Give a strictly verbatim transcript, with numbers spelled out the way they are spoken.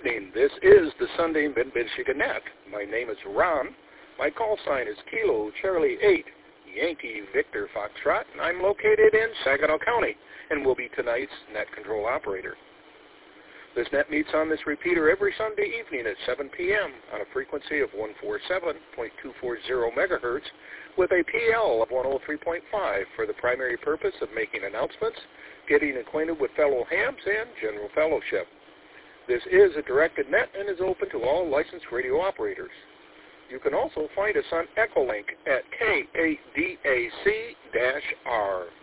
evening. This is the Sunday Mid-Michigan Net. My name is Ron. My call sign is Kilo Charlie eight, Yankee Victor Foxtrot, and I'm located in Saginaw County and will be tonight's net control operator. This net meets on this repeater every Sunday evening at seven p.m. on a frequency of one forty-seven point two four zero megahertz with a P L of one oh three point five for the primary purpose of making announcements, getting acquainted with fellow hams, and general fellowship. This is a directed net and is open to all licensed radio operators. You can also find us on Echolink at K eight D A C R.